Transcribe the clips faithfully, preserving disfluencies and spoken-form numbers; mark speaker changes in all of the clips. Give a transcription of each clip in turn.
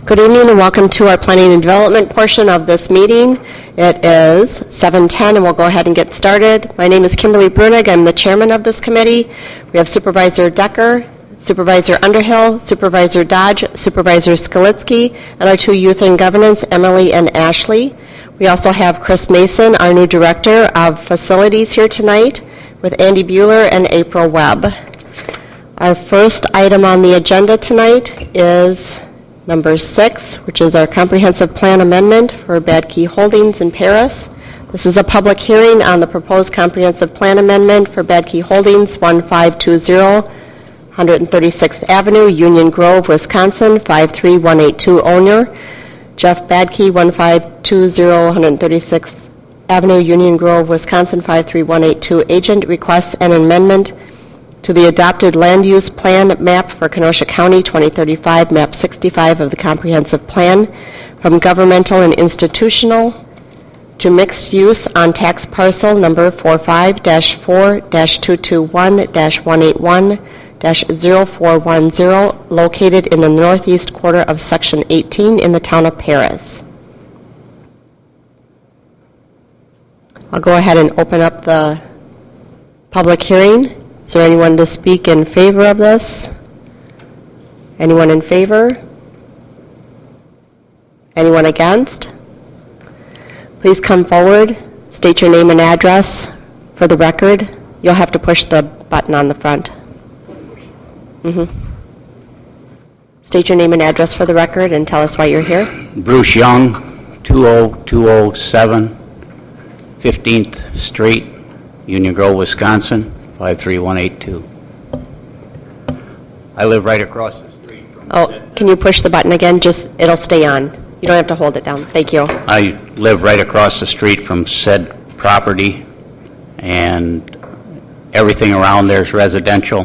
Speaker 1: Good evening and welcome to our planning and development portion of this meeting. It is seven ten and we'll go ahead and get started. My name is Kimberly Brunig. I'm the chairman of this committee. We have Supervisor Decker, Supervisor Underhill, Supervisor Dodge, Supervisor Skalitsky, and our two youth and governance, Emily and Ashley. We also have Chris Mason, our new director of facilities, here tonight with Andy Bueller and April Webb. Our first item on the agenda tonight is number six, which is our comprehensive plan amendment for Bad Key Holdings in Paris. This is a public hearing on the proposed comprehensive plan amendment for Bad Key Holdings, one five two zero, one hundred thirty-sixth Avenue, Union Grove, Wisconsin, five three one eight two owner. Jeff Badkey, one five two zero, one hundred thirty-sixth Avenue, Union Grove, Wisconsin, five three one eight two agent, requests an amendment to the adopted land use plan map for Kenosha County twenty thirty-five, map sixty-five of the comprehensive plan, from governmental and institutional to mixed use on tax parcel number forty-five dash four dash two two one dash one eight one dash zero four one zero, located in the northeast quarter of section eighteen in the town of Paris. I'll go ahead and open up the public hearing. Is there anyone to speak in favor of this? Anyone in favor? Anyone against? Please come forward, state your name and address for the record. You'll have to push the button on the front. Mm-hmm. State your name and address for the record and tell us why you're here.
Speaker 2: Bruce Young, two oh two oh seven, fifteenth Street, Union Grove, Wisconsin, five three one eight two. I live right across the street from...
Speaker 1: Oh, can you push the button again? Just, it'll stay on. You don't have to hold it down. Thank you.
Speaker 2: I live right across the street from said property, and everything around there is residential.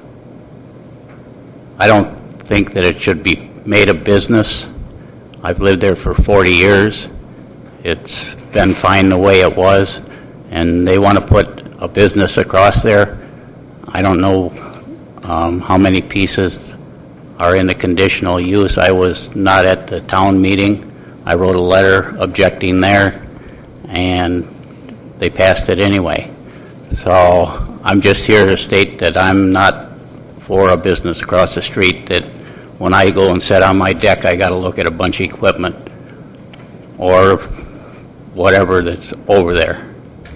Speaker 2: I don't think that it should be made a business. I've lived there for forty years. It's been fine the way it was, and they want to put a business across there. I don't know um, how many pieces are in the conditional use. I was not at the town meeting. I wrote a letter objecting there, and they passed it anyway. So I'm just here to state that I'm not for a business across the street, that when I go and sit on my deck, I got to look at a bunch of equipment or whatever that's over there.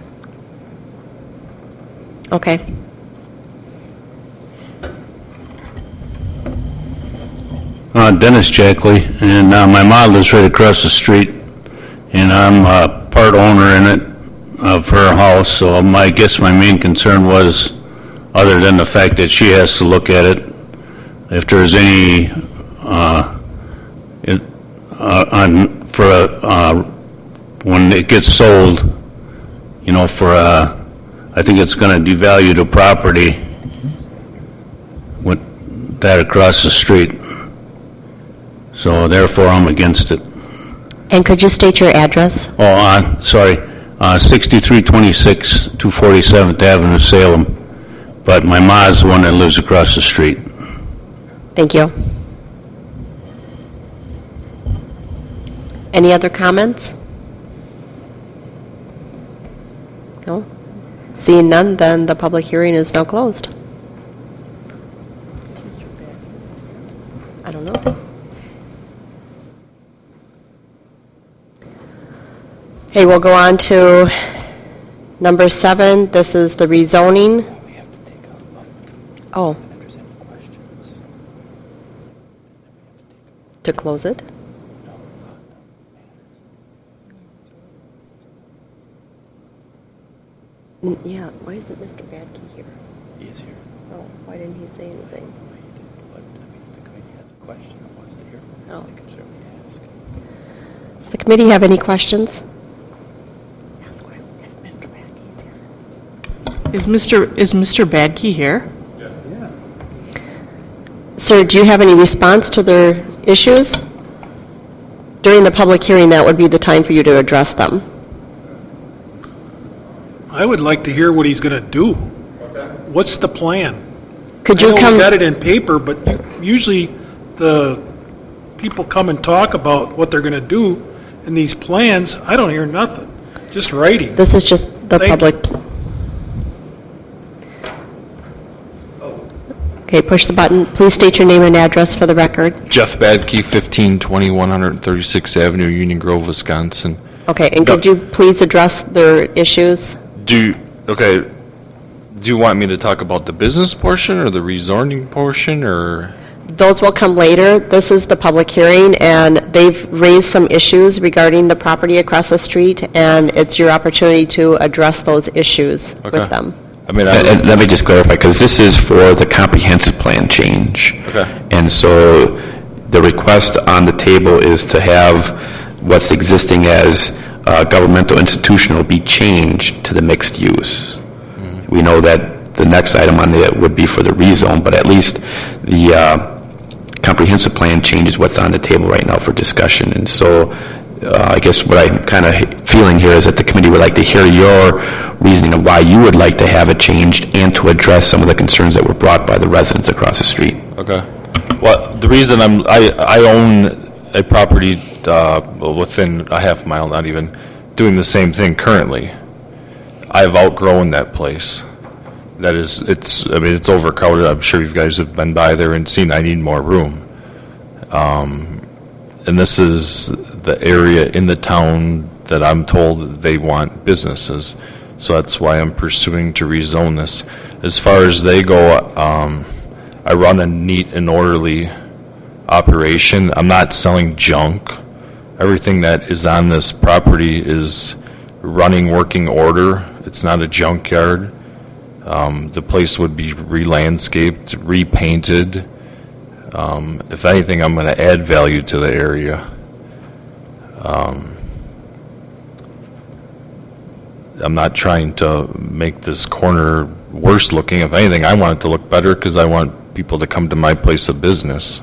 Speaker 1: Okay.
Speaker 3: Uh, Dennis Jackley, and uh, my mom lives right across the street, and I'm uh, part owner in it of her house, so my, I guess my main concern was, other than the fact that she has to look at it, if there's any uh, it, uh, on, for a, uh, when it gets sold, you know, for a, I think it's going to devalue the property with that across the street. So therefore, I'm against it.
Speaker 1: And could you state your address?
Speaker 3: Oh, uh, sorry, uh, sixty-three twenty-six, two forty-seventh Avenue, Salem. But my ma's the one that lives across the street.
Speaker 1: Thank you. Any other comments? No? Seeing none, then the public hearing is now closed. I don't know. Okay, we'll go on to number seven. This is the rezoning. Oh. To close it? Yeah, why isn't Mister Badkey here?
Speaker 4: He is here.
Speaker 1: Oh, why didn't he say anything?
Speaker 4: Well, he didn't, but I mean, if the committee has a question or wants to hear from him,
Speaker 1: Oh.
Speaker 4: they can certainly ask.
Speaker 1: Does the committee have any questions? Ask why if Mister Badkey's here.
Speaker 5: Is Mister is Mister Badkey here?
Speaker 4: Yeah.
Speaker 1: Sir, do you have any response to their issues? During the public hearing, that would be the time for you to address them.
Speaker 6: I would like to hear what he's going to do. What's that? What's the plan?
Speaker 1: Could
Speaker 6: I
Speaker 1: you
Speaker 6: know
Speaker 1: come?
Speaker 6: we got it in paper, but usually the people come and talk about what they're gonna do in these plans, I don't hear nothing, just writing.
Speaker 1: This is just the
Speaker 6: Thank
Speaker 1: public. Okay, push the button. Please state your name and address for the record.
Speaker 7: Jeff Badke, fifteen twenty, one thirty-sixth Avenue, Union Grove, Wisconsin.
Speaker 1: Okay, and could you please address their issues?
Speaker 7: Do you, okay, do you want me to talk about the business portion or the rezoning portion, or?
Speaker 1: Those will come later. This is the public hearing, and they've raised some issues regarding the property across the street, and it's your opportunity to address those issues
Speaker 7: Okay.
Speaker 1: with them.
Speaker 7: I mean,
Speaker 4: And- and
Speaker 7: I,
Speaker 4: let me just clarify, because this is for the comprehensive plan change.
Speaker 7: Okay.
Speaker 4: And so the request on the table is to have what's existing as uh, governmental institutional be changed to the mixed use.
Speaker 7: Mm-hmm.
Speaker 4: We know that the next item on the would be for the rezone, but at least the uh, comprehensive plan change is what's on the table right now for discussion. And so uh, I guess what I'm kind of feeling here is that the committee would like to hear your reasoning of why you would like to have it changed and to address some of the concerns that were brought by the residents across the street.
Speaker 7: okay. Well, the reason I'm, I, I own a property uh, within a half mile, not even, doing the same thing currently. I've outgrown that place. That is, it's, I mean, it's overcrowded. I'm sure you guys have been by there and seen I need more room. Um, and this is the area in the town that I'm told they want businesses. So that's why I'm pursuing to rezone this. As far as they go, um, I run a neat and orderly operation. I'm not selling junk. Everything that is on this property is running working order. It's not a junkyard. Um, the place would be re-landscaped, repainted. Um, if anything, I'm going to add value to the area. Um, I'm not trying to make this corner worse looking. If anything, I want it to look better because I want people to come to my place of business.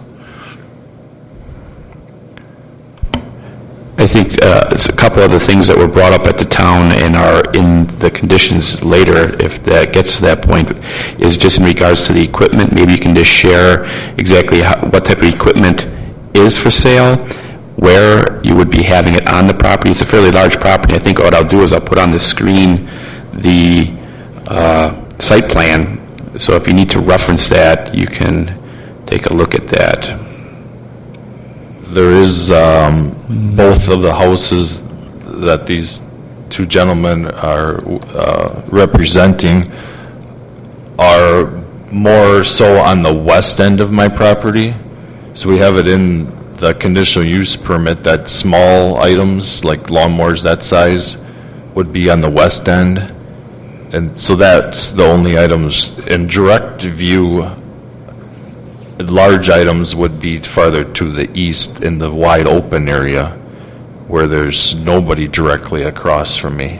Speaker 4: I think uh, it's a couple other things that were brought up at the town and are in the conditions later, if that gets to that point, is just in regards to the equipment. Maybe you can just share exactly how, what type of equipment is for sale, where you would be having it on the property. It's a fairly large property. I think what I'll do is I'll put on the screen the uh, site plan, so if you need to reference that, you can take a look at that.
Speaker 7: There is um, both of the houses that these two gentlemen are uh, representing are more so on the west end of my property. So we have it in the conditional use permit that small items like lawnmowers that size would be on the west end. And so that's the only items in direct view. Large items would be farther to the east in the wide open area where there's nobody directly across from me.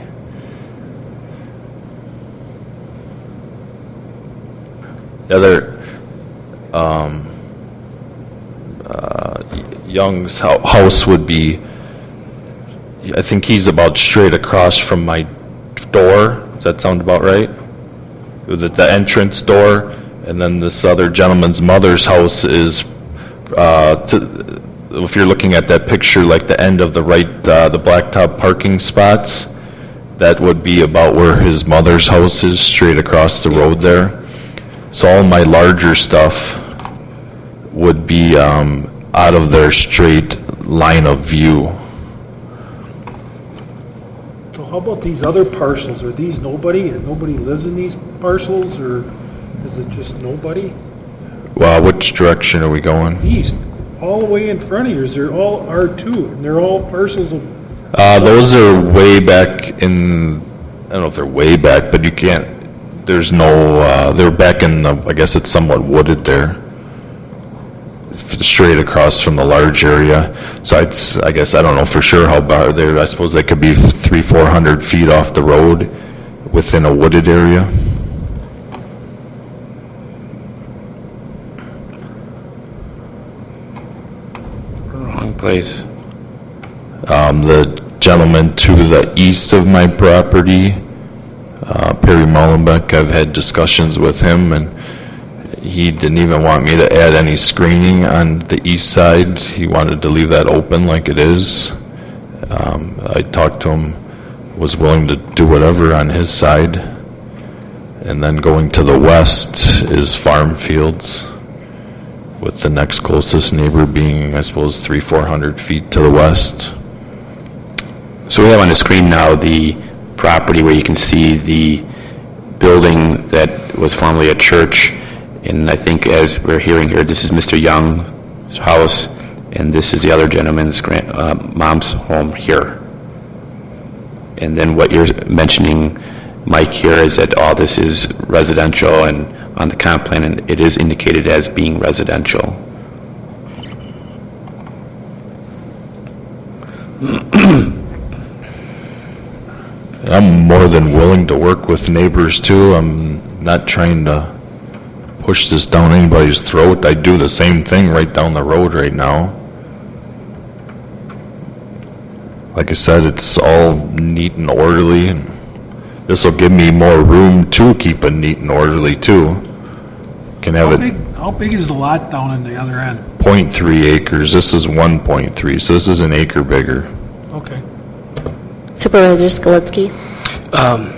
Speaker 7: The other, um, uh, Young's hou- house would be, I think he's about straight across from my door. Does that sound about right? The, the entrance door. And then this other gentleman's mother's house is, uh, to, if you're looking at that picture, like the end of the right, uh, the blacktop parking spots, that would be about where his mother's house is, straight across the road there. So all my larger stuff would be um, out of their straight line of view.
Speaker 6: So how about these other parcels? Are these nobody, and nobody lives in these parcels, or is it just nobody?
Speaker 7: Well, which direction are we going?
Speaker 6: East, all the way in front of yours, they're all R two, and they're all parcels of,
Speaker 7: Uh, those are way back in, I don't know if they're way back, but you can't, there's no, uh, they're back in the, I guess it's somewhat wooded there. Straight across from the large area. So I'd, I guess, I don't know for sure how far there, I suppose they could be three, four hundred feet off the road within a wooded area.
Speaker 4: Wrong place.
Speaker 7: Um, the gentleman to the east of my property, uh, Perry Mullenbeck, I've had discussions with him, and He didn't even want me to add any screening on the east side. He wanted to leave that open like it is. Um, I talked to him, was willing to do whatever on his side. And then going to the west is farm fields, with the next closest neighbor being, I suppose, three, four hundred feet to the west.
Speaker 4: So we have on the screen now the property where you can see the building that was formerly a church. And I think as we're hearing here, this is Mister Young's house, and this is the other gentleman's grand, uh, mom's home here. And then what you're mentioning, Mike, here is that all this is residential, and on the comp plan, and it is indicated as being residential.
Speaker 7: I'm more than willing to work with neighbors too. I'm not trying to push this down anybody's throat. I do the same thing right down the road right now. Like I said, it's all neat and orderly, and this will give me more room to keep it neat and orderly too. Can have
Speaker 6: How
Speaker 7: it
Speaker 6: big, how big is the lot down in the other end?
Speaker 7: zero point three acres. This is one point three, so this is an acre bigger.
Speaker 6: Okay.
Speaker 1: Supervisor Skalitsky?
Speaker 8: Um,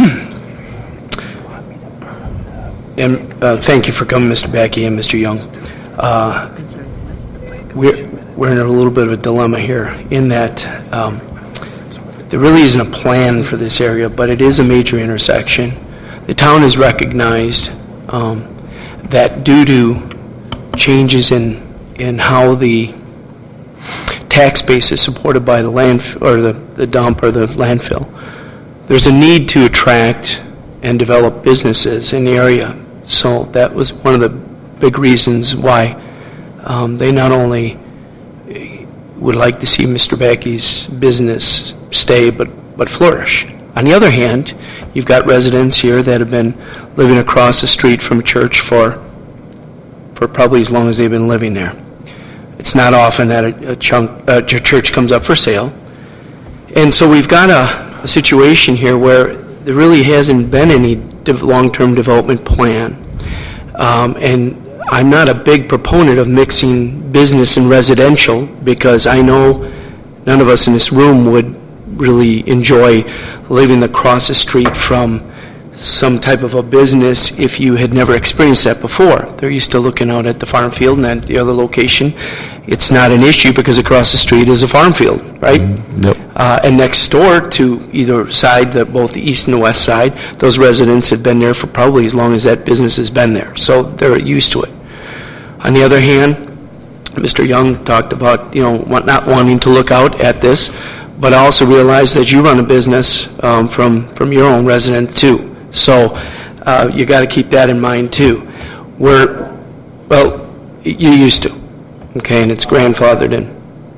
Speaker 8: And uh, thank you for coming, Mister Backey and Mister Young. Uh, We're, we're in a little bit of a dilemma here in that um, there really isn't a plan for this area, but it is a major intersection. The town has recognized um, that due to changes in, in how the tax base is supported by the land, or the, the dump or the landfill, there's a need to attract and develop businesses in the area. So that was one of the big reasons why um, they not only would like to see Mister Backey's business stay but, but flourish. On the other hand, you've got residents here that have been living across the street from a church for for probably as long as they've been living there. It's not often that a, a chunk a church comes up for sale. And so we've got a, a situation here where there really hasn't been any de- long-term development plan. Um, and I'm not a big proponent of mixing business and residential, because I know none of us in this room would really enjoy living across the street from some type of a business if you had never experienced that before. They're used to looking out at the farm field, and at the other location, it's not an issue because across the street is a farm field, right?
Speaker 7: Mm, yep.
Speaker 8: Uh, and next door to either side, the, both the east and the west side, those residents have been there for probably as long as that business has been there. So they're used to it. On the other hand, Mister Young talked about, you know, not wanting to look out at this, but I also realize that you run a business um, from, from your own residence too. So uh, you got to keep that in mind too. We're, well, you used to, okay, and it's grandfathered in.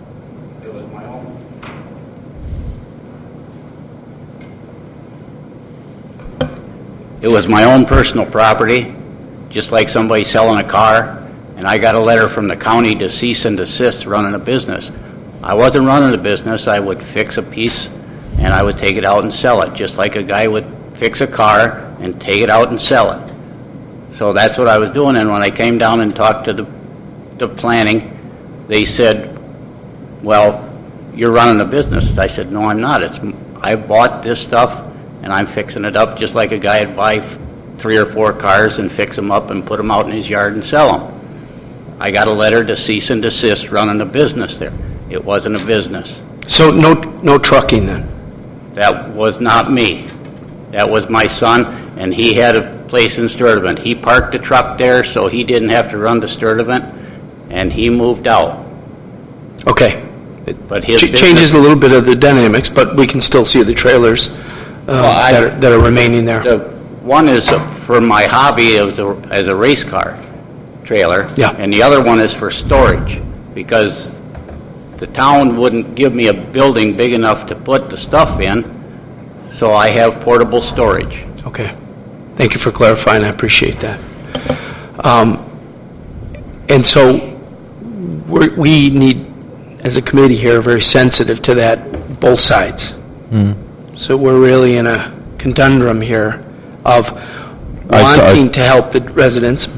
Speaker 2: It was my own personal property, just like somebody selling a car, and I got a letter from the county to cease and desist running a business. I wasn't running a business. I would fix a piece and I would take it out and sell it, just like a guy would fix a car and take it out and sell it. So that's what I was doing, and when I came down and talked to the, the planning, they said, well, you're running a business. I said, no, I'm not. It's I bought this stuff and I'm fixing it up just like a guy would buy three or four cars and fix them up and put them out in his yard and sell them. I got a letter to cease and desist running a business there. It wasn't a business.
Speaker 8: So no, no trucking then?
Speaker 2: That was not me. That was my son, and he had a place in Sturtevant. He parked the truck there so he didn't have to run to Sturtevant, and he moved out.
Speaker 8: Okay.
Speaker 2: But his
Speaker 8: Ch-
Speaker 2: business-
Speaker 8: changes a little bit of the dynamics, but we can still see the trailers uh,
Speaker 2: Well, I-
Speaker 8: that, are, that are remaining there.
Speaker 2: The one is for my hobby as a, as a race car trailer,
Speaker 8: Yeah.
Speaker 2: and the other one is for storage, because the town wouldn't give me a building big enough to put the stuff in, so I have portable storage.
Speaker 8: Okay. Thank you for clarifying. I appreciate that. Um, and so we're, we need, as a committee here, very sensitive to that, both sides.
Speaker 7: Mm.
Speaker 8: So we're really in a conundrum here of
Speaker 7: I-
Speaker 8: wanting to help the residents, but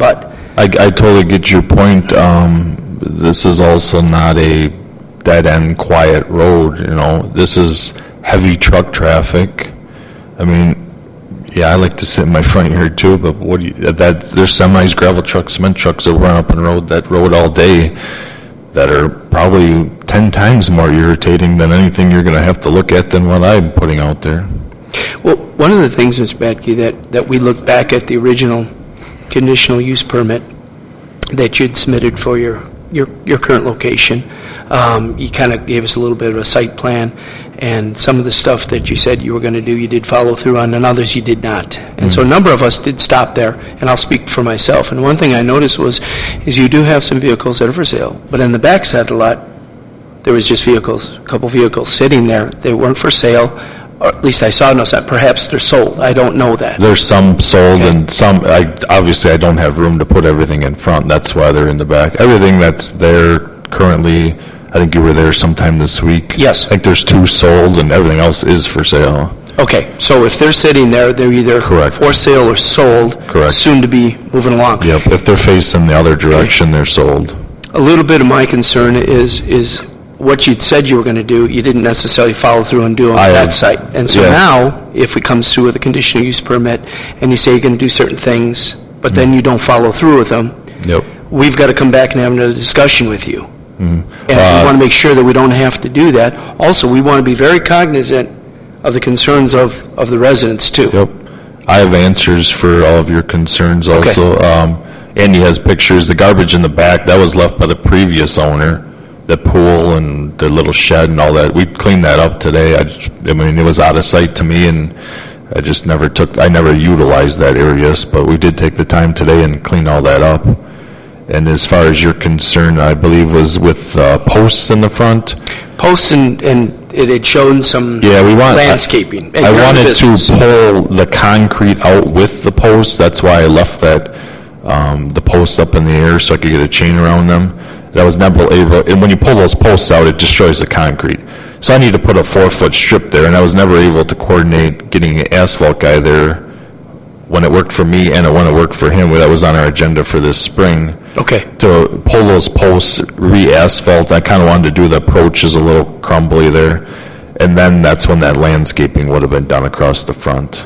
Speaker 7: I, I totally get your point. Um, this is also not a dead-end, quiet road, you know. This is heavy truck traffic. I mean, yeah, I like to sit in my front yard too, but what do you, that, there's semis, gravel trucks, cement trucks that run up and road, that road all day that are probably ten times more irritating than anything you're going to have to look at than what I'm putting out there.
Speaker 8: Well, one of the things, Miz Badke, that, that we look back at the original conditional use permit that you'd submitted for your, your, your current location, um, you kind of gave us a little bit of a site plan, and some of the stuff that you said you were going to do, you did follow through on, and others you did not. And mm. so a number of us did stop there, and I'll speak for myself. And one thing I noticed was, is you do have some vehicles that are for sale, but in the backside of the lot, there was just vehicles, a couple vehicles sitting there. They weren't for sale, or at least I saw no sign. Perhaps they're sold. I don't know that.
Speaker 7: There's some sold,
Speaker 8: Okay.
Speaker 7: and some, I, obviously I don't have room to put everything in front, that's why they're in the back. Everything that's there currently, I think you were there sometime this week.
Speaker 8: Yes.
Speaker 7: I think there's two sold, and everything else is for sale.
Speaker 8: Okay, so if they're sitting there, they're either
Speaker 7: Correct.
Speaker 8: for sale or sold.
Speaker 7: Correct.
Speaker 8: Soon to be moving along.
Speaker 7: Yep, if they're facing the other direction, they're sold.
Speaker 8: A little bit of my concern is, is what you'd said you were going to do, you didn't necessarily follow through and do on
Speaker 7: I-
Speaker 8: that site. And so
Speaker 7: yeah.
Speaker 8: now, if it comes through with a conditional use permit, and you say you're going to do certain things, but then you don't follow through with them,
Speaker 7: Yep.
Speaker 8: we've got to come back and have another discussion with you.
Speaker 7: Mhm.
Speaker 8: And
Speaker 7: Uh,
Speaker 8: we want to make sure that we don't have to do that. Also, we want to be very cognizant of the concerns of, of the residents, too.
Speaker 7: Yep. I have answers for all of your concerns
Speaker 8: Okay.
Speaker 7: also. Um, Andy has pictures. The garbage in the back, that was left by the previous owner. The pool and the little shed and all that. We cleaned that up today. I just, I mean, it was out of sight to me, and I just never took, I never utilized that area, but we did take the time today and clean all that up. And as far as you're concerned, I believe was with uh, posts in the front.
Speaker 8: Posts and, and it had shown some
Speaker 7: Yeah, we want...
Speaker 8: landscaping.
Speaker 7: I
Speaker 8: You're in
Speaker 7: wanted to
Speaker 8: business.
Speaker 7: pull the concrete out with the posts. That's why I left that, um, the posts up in the air so I could get a chain around them. That was never able, and when you pull those posts out, it destroys the concrete. So I need to put a four-foot strip there, and I was never able to coordinate getting an asphalt guy there when it worked for me and when it worked for him. That was on our agenda for this spring.
Speaker 8: Okay.
Speaker 7: To pull those posts, re-asphalt. I kind of wanted to do the approach is a little crumbly there. And then that's when that landscaping would have been done across the front.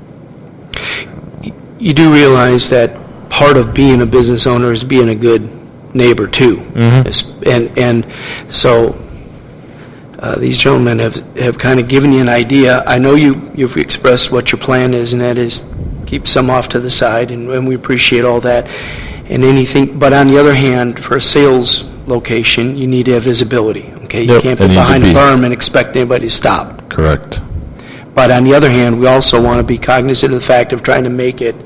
Speaker 8: You do realize that part of being a business owner is being a good neighbor, too.
Speaker 7: Mhm.
Speaker 8: Es- And, and so uh, these gentlemen have, have kind of given you an idea. I know you, you've expressed what your plan is, and that is keep some off to the side, and, and we appreciate all that. And anything, but on the other hand, for a sales location, you need to have visibility, okay? You
Speaker 7: Yep,
Speaker 8: can't
Speaker 7: it
Speaker 8: be
Speaker 7: need to
Speaker 8: behind a
Speaker 7: be-
Speaker 8: berm and expect anybody to stop.
Speaker 7: Correct.
Speaker 8: But on the other hand, we also want to be cognizant of the fact of trying to make it,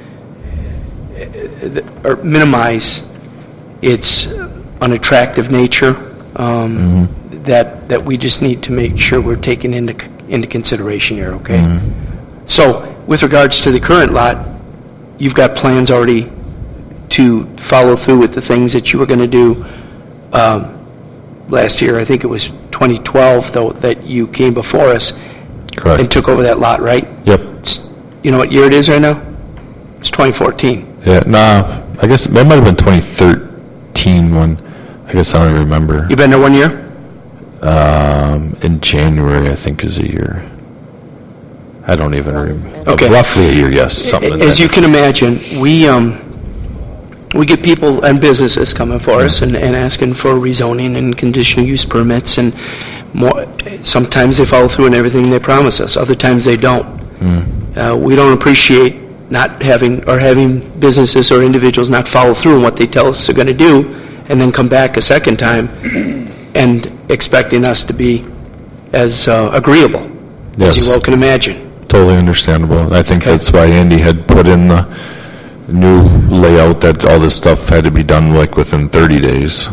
Speaker 8: uh, or minimize its unattractive nature, um, that, that we just need to make sure we're taking into, into consideration here, okay? So, with regards to the current lot, you've got plans already to follow through with the things that you were going to do um, last year. I think it was twenty twelve, though, that you came before us and
Speaker 7: Correct.
Speaker 8: took over that lot, right?
Speaker 7: Yep.
Speaker 8: It's- You know what year it is right now? It's twenty fourteen.
Speaker 7: Yeah, nah, I guess, that might have been twenty thirteen when, I guess I don't even remember.
Speaker 8: You been there one year?
Speaker 7: Um, in January, I think is a year. I don't even remember.
Speaker 8: Okay.
Speaker 7: Roughly a year, yes, something like that.
Speaker 8: As you can imagine, we, um, we get people and businesses coming for us and, and asking for rezoning and conditional use permits, and more, sometimes they follow through on everything they promise us, other times they don't. Uh, we don't appreciate not having, or having businesses or individuals not follow through on what they tell us they're going to do, and then come back a second time and expecting us to be as uh, agreeable as
Speaker 7: Yes.
Speaker 8: you well can imagine.
Speaker 7: Totally understandable. And I think
Speaker 8: Okay.
Speaker 7: that's why Andy had put in the new layout that all this stuff had to be done like within thirty days.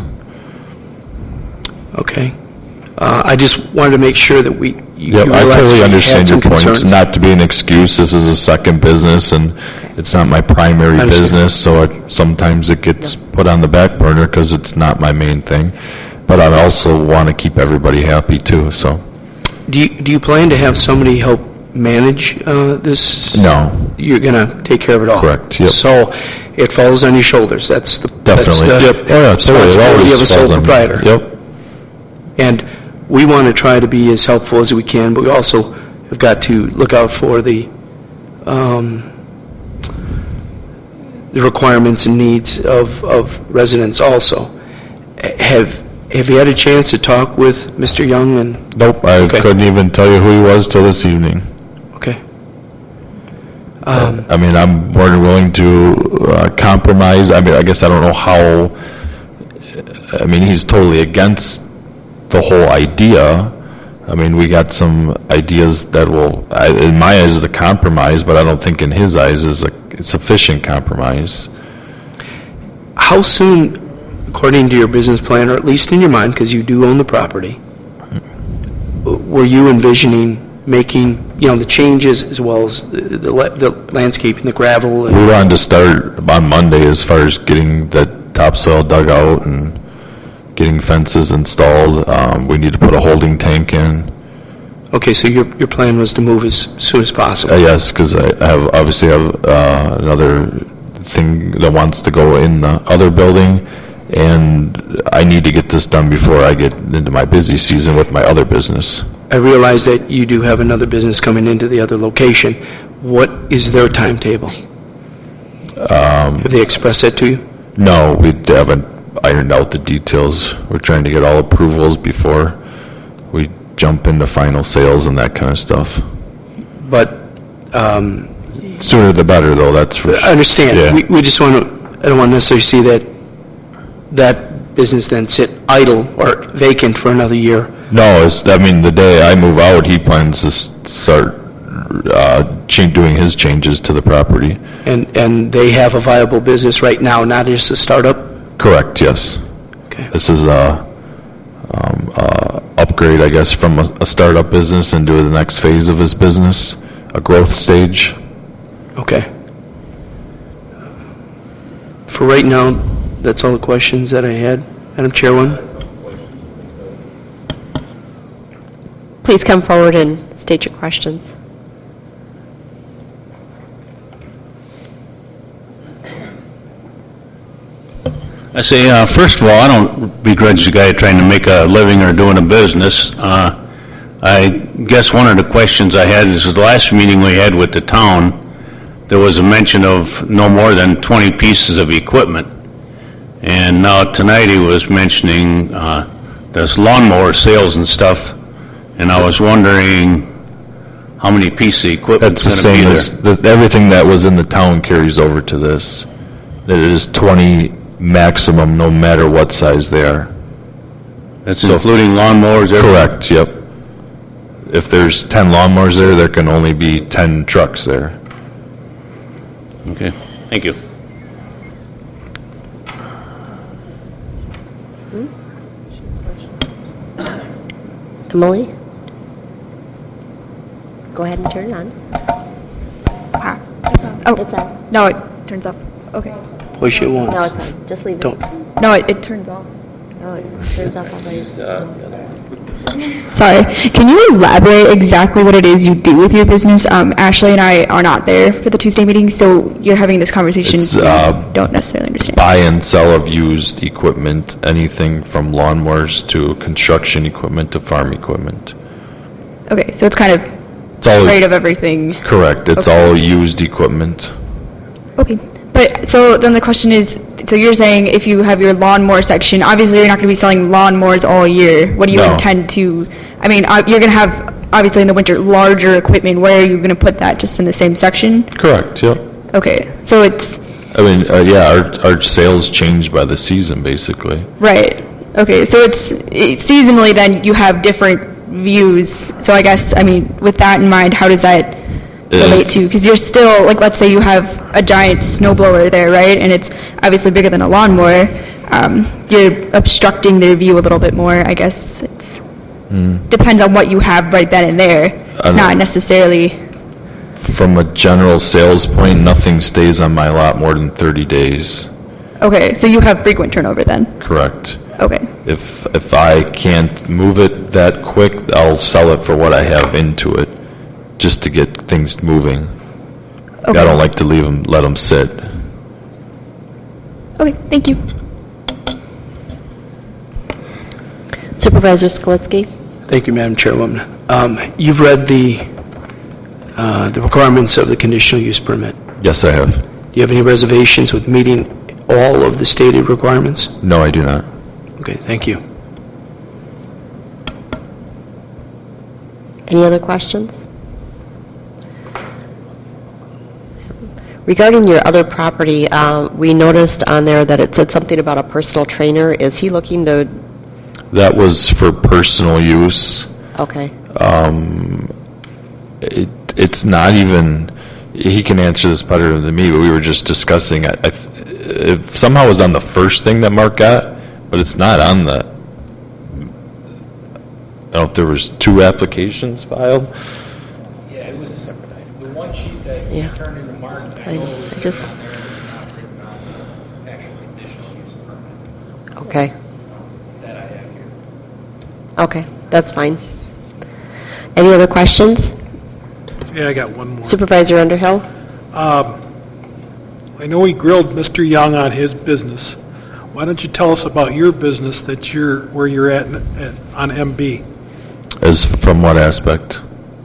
Speaker 8: Okay. Uh, I just wanted to make sure that we, you
Speaker 7: Yep,
Speaker 8: you
Speaker 7: I
Speaker 8: realize
Speaker 7: totally
Speaker 8: we had
Speaker 7: understand your
Speaker 8: some
Speaker 7: point. It's
Speaker 8: concerns.
Speaker 7: not to be an excuse. This is a second business, and it's not my primary
Speaker 8: Understood.
Speaker 7: business, so it, sometimes it gets put on the back burner because it's not my main thing. But I also want to keep everybody happy too, so.
Speaker 8: Do you, do you plan to have somebody help manage uh, this?
Speaker 4: No.
Speaker 8: You're going to take care of it all?
Speaker 4: Correct, yep.
Speaker 8: So it falls on your shoulders. That's the that's
Speaker 4: Definitely.
Speaker 8: the
Speaker 4: Yep. Oh, yeah, totally. It
Speaker 8: responsibility
Speaker 4: always
Speaker 8: of a sole
Speaker 4: falls on me.
Speaker 8: proprietor.
Speaker 4: Yep.
Speaker 8: And we want to try to be as helpful as we can, but we also have got to look out for the um, the requirements and needs of, of residents also. Have Have you had a chance to talk with Mister Young? And
Speaker 7: Nope, I
Speaker 8: Okay.
Speaker 7: couldn't even tell you who he was till this evening.
Speaker 8: okay. Um,
Speaker 7: I mean, I'm more than willing to uh, compromise. I mean, I guess I don't know how, I mean, he's totally against the whole idea. I mean, we got some ideas that will, I- in my eyes, is a compromise, but I don't think in his eyes is a sufficient compromise.
Speaker 8: How soon, according to your business plan, or at least in your mind, because you do own the property, were you envisioning making, you know, the changes as well as the, the la- the landscaping, the gravel? and-
Speaker 7: We wanted to start on Monday as far as getting the topsoil dug out and getting fences installed. Um, we need to put a holding tank in.
Speaker 8: Okay, so your, your plan was to move as soon as possible?
Speaker 7: Uh, yes, because I I have, obviously have uh, another thing that wants to go in the other building, and I need to get this done before I get into my busy season with my other business.
Speaker 8: I realize that you do have another business coming into the other location. What is their timetable?
Speaker 7: Um,
Speaker 8: Have they expressed that to you?
Speaker 7: No, we haven't ironed out the details. We're trying to get all approvals before we jump into final sales and that kind of stuff.
Speaker 8: But, um,
Speaker 7: Sooner the better, though, that's for
Speaker 8: I
Speaker 7: sure.
Speaker 8: understand.
Speaker 7: Yeah.
Speaker 8: We, we just want to, I don't want to necessarily see that, that business then sit idle or vacant for another year.
Speaker 7: No, it's, I mean, the day I move out, he plans to s- start uh, cha- doing his changes to the property.
Speaker 8: And, and they have a viable business right now, not just a startup?
Speaker 7: Correct, yes.
Speaker 8: Okay.
Speaker 7: This is a um, uh, upgrade, I guess, from a a startup business into the next phase of his business, a growth stage.
Speaker 8: Okay. For right now, that's all the questions that I had. Madam Chairwoman?
Speaker 1: Please come forward and state your questions.
Speaker 3: I say, uh, first of all, I don't begrudge the guy trying to make a living or doing a business. Uh, I guess one of the questions I had is the last meeting we had with the town, there was a mention of no more than twenty pieces of equipment. And now tonight he was mentioning uh, this lawnmower sales and stuff, and I was wondering how many pieces of equipment
Speaker 7: That's the
Speaker 3: is going to
Speaker 7: same
Speaker 3: be
Speaker 7: as,
Speaker 3: there.
Speaker 7: the- everything that was in the town carries over to this. It is twenty maximum, no matter what size they are.
Speaker 3: That's including lawnmowers, everything?
Speaker 7: Correct, yep. If there's ten lawnmowers there, there can only be ten trucks there.
Speaker 3: Okay, thank you.
Speaker 1: Emily? Go ahead and turn it on.
Speaker 9: Ah, Oh,
Speaker 1: It's on.
Speaker 9: no, it turns off. Okay.
Speaker 8: Push it once.
Speaker 1: No, it's on. Just leave it.
Speaker 8: Don't.
Speaker 9: No, it, it turns off.
Speaker 1: Oh, it turns off already.
Speaker 9: Sorry. Can you elaborate exactly what it is you do with your business? Um, Ashley and I are not there for the Tuesday meeting, so you're having this conversation.
Speaker 7: It's,
Speaker 9: we
Speaker 7: uh,
Speaker 9: don't necessarily understand.
Speaker 7: Buy and sell of used equipment, anything from lawnmowers to construction equipment to farm equipment.
Speaker 9: Okay, so it's kind of
Speaker 7: It's all,
Speaker 9: trade of everything.
Speaker 7: correct, it's
Speaker 9: Okay.
Speaker 7: all used equipment.
Speaker 9: Okay. But, so then the question is, so you're saying if you have your lawnmower section, obviously you're not going to be selling lawnmowers all year. What do you
Speaker 7: No.
Speaker 9: intend to, I mean, uh, you're going to have, obviously in the winter, larger equipment. Where are you going to put that? Just in the same section?
Speaker 7: Correct, yep.
Speaker 9: Okay, so it's,
Speaker 7: I mean, uh, yeah, our, our sales change by the season, basically.
Speaker 9: right. Okay, so it's, it- seasonally then you have different views. So I guess, I mean, with that in mind, how does that relate to? Because you're still, like, let's say you have a giant snow blower there, right? And it's obviously bigger than a lawnmower. Um, you're obstructing their view a little bit more, I guess. It's, depends on what you have right then and there.
Speaker 7: I
Speaker 9: It's not
Speaker 7: don't-
Speaker 9: necessarily,
Speaker 7: From a general sales point, nothing stays on my lot more than thirty days.
Speaker 9: okay, so you have frequent turnover then?
Speaker 7: Correct.
Speaker 9: Okay,
Speaker 7: If, if I can't move it that quick, I'll sell it for what I have into it, just to get things moving.
Speaker 9: Okay.
Speaker 7: I don't like to leave them, let them sit.
Speaker 9: Okay, thank you.
Speaker 1: Supervisor Skalitzky?
Speaker 8: Thank you, Madam Chairwoman. Um, You've read the, uh, the requirements of the conditional use permit.
Speaker 7: Yes, I have.
Speaker 8: Do you have any reservations with meeting all of the stated requirements?
Speaker 7: No, I do not.
Speaker 8: Okay, thank you.
Speaker 1: Any other questions? Regarding your other property, uh, we noticed on there that it said something about a personal trainer. Is he looking to,
Speaker 7: That was for personal use.
Speaker 1: okay,
Speaker 7: Um, it, it's not even, he can answer this better than me, but we were just discussing, I, I, it somehow was on the first thing that Mark got, but it's not on the, I don't know if there was two applications filed.
Speaker 8: Yeah, it was a separate item. The one sheet that
Speaker 1: Yeah.
Speaker 8: turned into Mark,
Speaker 1: I I just, okay,
Speaker 8: that I have here.
Speaker 1: okay, that's fine. Any other questions?
Speaker 6: Yeah, I got one more.
Speaker 1: Supervisor Underhill?
Speaker 6: Um, I know he grilled Mister Young on his business. Why don't you tell us about your business that you're, where you're at, at on M B?
Speaker 7: As from what aspect?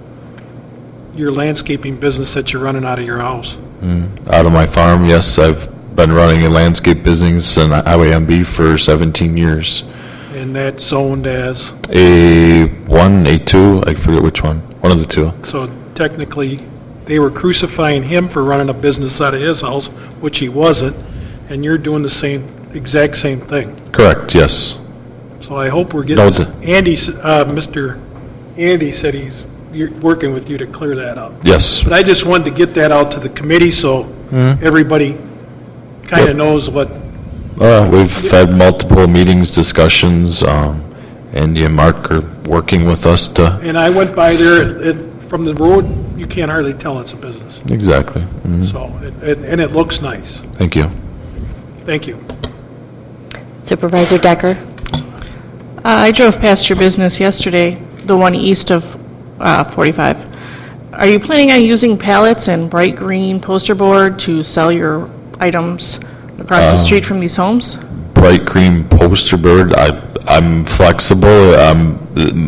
Speaker 6: Your landscaping business that you're running out of your house.
Speaker 7: Mm, out of my farm, yes, I've been running a landscape business in Highway M B for seventeen years.
Speaker 6: And that's zoned as,
Speaker 7: A one, A two, I forget which one, one of the two.
Speaker 6: so technically, they were crucifying him for running a business out of his house, which he wasn't, and you're doing the same, exact same thing.
Speaker 7: Correct, yes.
Speaker 6: So I hope we're
Speaker 7: No,
Speaker 6: getting,
Speaker 7: the-
Speaker 6: Andy, s- uh, Mister Andy said he's, you're working with you to clear that up.
Speaker 7: Yes.
Speaker 6: But I just wanted to get that out to the committee so
Speaker 7: Mhm.
Speaker 6: everybody kind
Speaker 7: Yep.
Speaker 6: of knows what,
Speaker 7: Uh, we've had multiple meetings, discussions, um, Andy and Mark are working with us to,
Speaker 6: and I went by there, it, from the road, you can't hardly tell it's a business.
Speaker 7: exactly. Mhm.
Speaker 6: So, it- it- and it looks nice.
Speaker 7: Thank you.
Speaker 6: Thank you.
Speaker 1: Supervisor Decker?
Speaker 5: Uh, I drove past your business yesterday, the one east of uh, forty-five. Are you planning on using pallets and bright green poster board to sell your items across the
Speaker 7: Um,
Speaker 5: street from these homes?
Speaker 7: Bright green poster board, I, I'm flexible, um,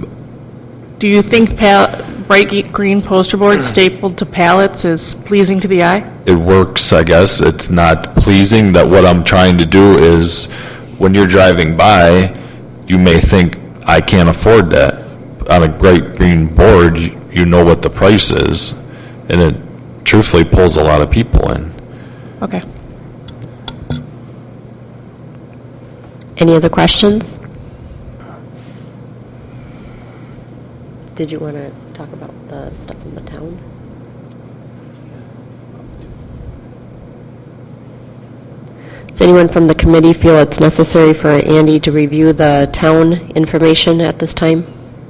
Speaker 5: Do you think pal- bright ge- green poster board stapled to pallets is pleasing to the eye?
Speaker 7: it works, I guess. It's not pleasing. That what I'm trying to do is, when you're driving by, you may think, I can't afford that. On a bright green board, you, you know what the price is, and it truthfully pulls a lot of people in.
Speaker 5: Okay.
Speaker 1: Any other questions? Did you want to talk about the stuff in the town? Does anyone from the committee feel it's necessary for Andy to review the town information at this time?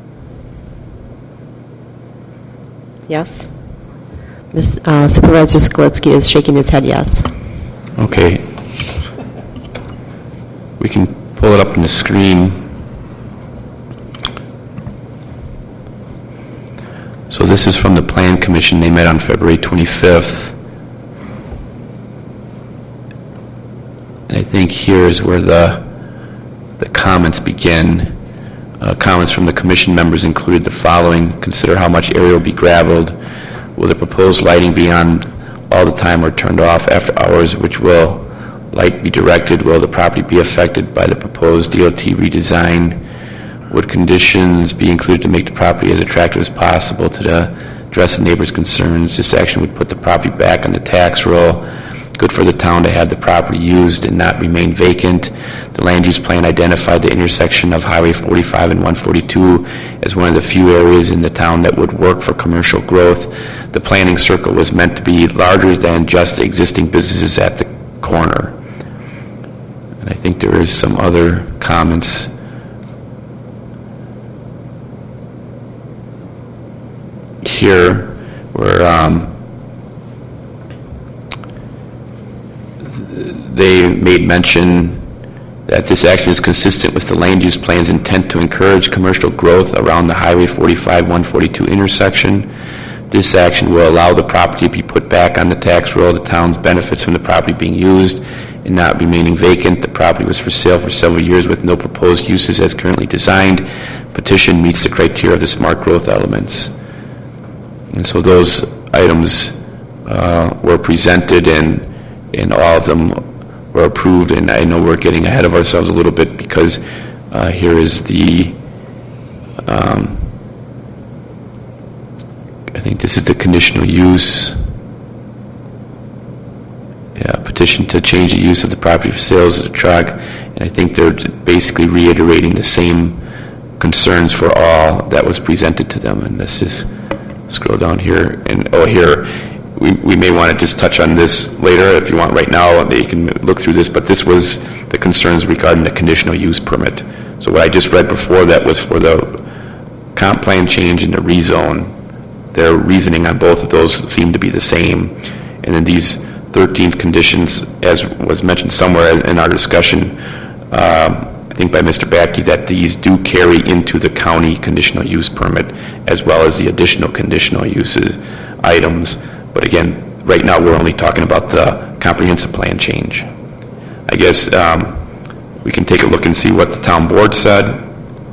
Speaker 1: Yes? Miz uh, Supervisor Skalitzky is shaking his head yes.
Speaker 4: Okay. We can pull it up on the screen. So this is from the Plan Commission. They met on February twenty-fifth. And I think here is where the, the comments begin. Uh, comments from the commission members included the following: consider how much area will be gravelled. Will the proposed lighting be on all the time or turned off after hours? Which will light be directed? Will the property be affected by the proposed D O T redesign? Would conditions be included to make the property as attractive as possible to the, address the neighbors' concerns? This action would put the property back on the tax roll. Good for the town to have the property used and not remain vacant. The land use plan identified the intersection of Highway forty-five and one forty-two as one of the few areas in the town that would work for commercial growth. The planning circle was meant to be larger than just the existing businesses at the corner. And I think there is some other comments. Here, where um, they made mention that this action is consistent with the land use plan's intent to encourage commercial growth around the Highway forty-five one forty-two intersection. This action will allow the property to be put back on the tax roll. The town's benefits from the property being used and not remaining vacant. The property was for sale for several years with no proposed uses as currently designed. Petition meets the criteria of the smart growth elements. And so those items uh, were presented, and, and all of them were approved. And I know we're getting ahead of ourselves a little bit because uh, here is the, um, I think this is the conditional use. Yeah, petition to change the use of the property for sales of the truck. And I think they're basically reiterating the same concerns for all that was presented to them. And this is, scroll down here, and oh, here, we, we may want to just touch on this later if you want. Right now, they can look through this, but this was the concerns regarding the conditional use permit. So what I just read before that was for the comp plan change and the rezone. Their reasoning on both of those seemed to be the same. And then these thirteen conditions, as was mentioned somewhere in our discussion, um, I think by Mister Bakke, that these do carry into the county conditional use permit as well as the additional conditional uses items. But again, right now we're only talking about the comprehensive plan change. I guess um, we can take a look and see what the town board said.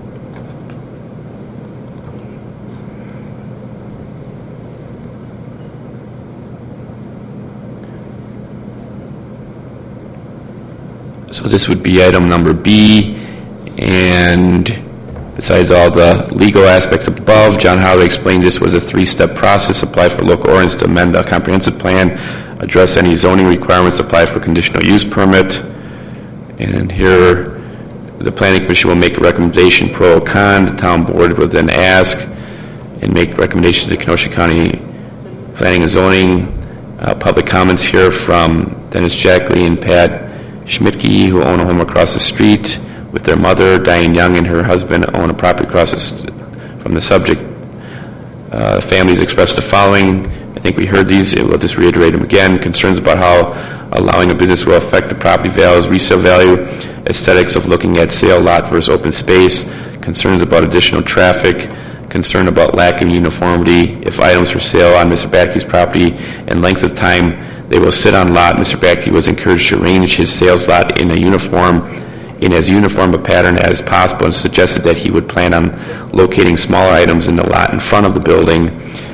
Speaker 4: So this would be item number B, and besides all the legal aspects above, John Howard explained this was a three-step process: apply for local ordinance to amend the comprehensive plan, address any zoning requirements, apply for conditional use permit. And here, the planning commission will make a recommendation pro or con. The town board will then ask and make recommendations to Kenosha County Planning and Zoning. Uh, public comments here from Dennis Jackley and Pat Schmidtke, who own a home across the street with their mother. Diane Young and her husband own a property across the st- from the subject. Uh, the families expressed the following. I think we heard these. We'll just reiterate them again. Concerns about how allowing a business will affect the property values, resale value, aesthetics of looking at sale lot versus open space, concerns about additional traffic, concern about lack of uniformity if items for sale on Mister Bakke's property, and length of time they will sit on lot. Mister Bakke was encouraged to arrange his sales lot in a uniform, in as uniform a pattern as possible, and suggested that he would plan on locating smaller items in the lot in front of the building.